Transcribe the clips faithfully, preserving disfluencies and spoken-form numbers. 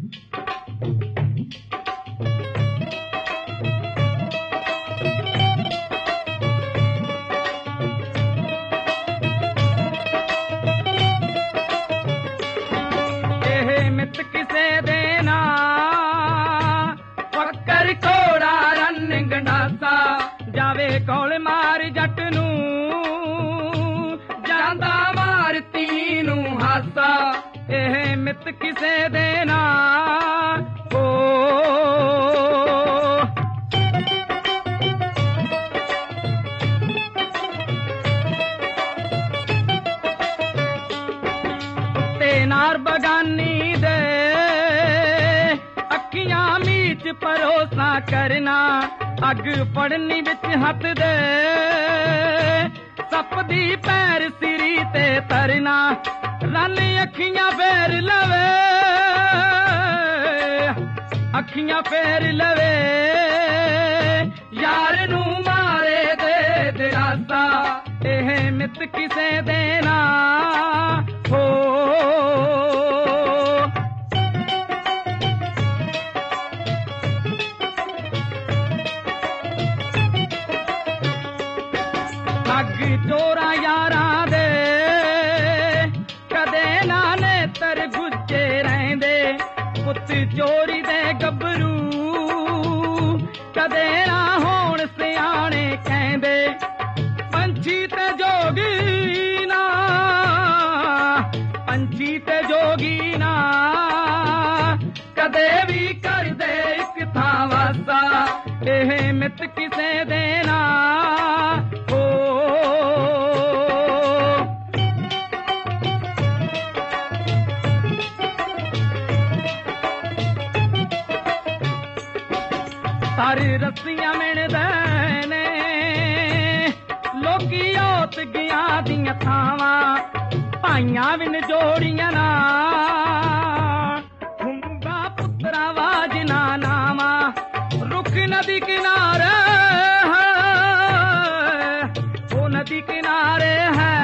ਕਿਸੇ ਦੇ ਨਾ ਫੱਕਰ ਕੋੜਾ ਰੰਨ ਗੰਡਾਸਾ ਜਾਵੇ ਕੋਲ ਮਾਰ ਜੱਟ ਨੂੰ ਜਾਂਦਾ ਮਾਰਤੀ ਨੂੰ ਹਾਸਾ ਇਹ ਮਿੱਤ ਕਿਸੇ ਦੇ ਨਾ ਓ ਤੇ ਨਾਰ ਬਗਾਨੀ ਦੇ ਭਰੋਸਾ ਕਰਨਾ ਅੱਗ ਪੜਨੀ ਵਿੱਚ ਹੱਥ ਦੇ ਸੱਪ ਦੀ ਪੈਰ ਸਿਰੀ ਤੇ ਤਰਨਾ ਰੰਨ ਅੱਖੀਆਂ ਫੇਰ ਲਵੇ ਅੱਖੀਆਂ ਫੇਰ ਲਵੇ ਯਾਰ ਨੂੰ ਮਾਰੇ ਦੇ ਦਿਰਾਸਾ ਇਹ ਮਿੱਤ ਕਿਸੇ ਦੇ ਨਾ ਹੋ ਚੋਰਾਂ ਯਾਰਾਂ ਦੇ ਕਦੇ ਨਾ ਨੇਤਰ ਗੁੱਜੇ ਰਹਿੰਦੇ ਪੁੱਤ ਚੋਰੀ ਦੇ ਗੱਭਰੂ ਕਦੇ ਨਾ ਹੋਣ ਸਿਆਣੇ ਕਹਿੰਦੇ ਪੰਛੀ ਤੇ ਜੋਗੀ ਨਾ ਪੰਛੀ ਤੇ ਜੋਗੀ ਨਾ ਕਦੇ ਵੀ ਕਰਦੇ ਇੱਕ ਥਾਂ ਵਾਸਾ ਇਹ ਮਿੱਤ ਕਿਸੇ ਦੇ ਨਾ ਸਾਰੇ ਰੱਸੀਆਂ ਮਿਣਦੇ ਨੇ ਲੋਕੀ ਔਤ ਗਿਆ ਦੀਆਂ ਥਾਵਾਂ ਭਾਈਆਂ ਵੀ ਨਜੋੜੀਆਂ ਨਾ ਹੁੰਗਾ ਪੁੱਤਰਾ ਵਾਜ ਨਾ ਨਾਵਾ ਰੁੱਖ ਨਦੀ ਕਿਨਾਰੇ ਉਹ ਨਦੀ ਕਿਨਾਰੇ ਹੈ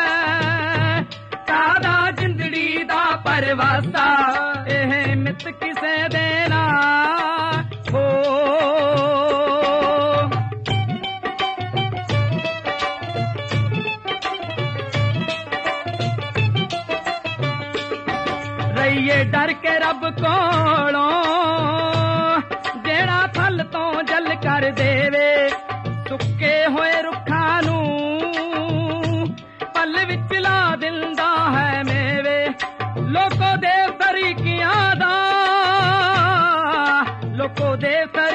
ਕਾਦਾ ਜਿੰਦੜੀ ਦਾ ਪਰਵਾਸਾ ਇਹ ਮਿੱਤ ਕਿਸੇ ਦੇ ਨਾ ਰਹੀਏ ਡਰ ਕੇ ਰੱਬ ਕੋਲੋਂ ਜਿਹੜਾ ਫਲ ਤੋਂ ਜਲ ਕਰ ਦੇਵੇ ਸੁੱਕੇ ਹੋਏ ਰੁੱਖਾਂ ਨੂੰ ਪਲ ਵਿੱਚ ਲਾ ਦਿੰਦਾ ਹੈ ਮੇਵੇ ਲੋਕੋ ਦੇ ਤਰੀਕਿਆਂ ਦਾ ਲੋਕੋ ਦੇ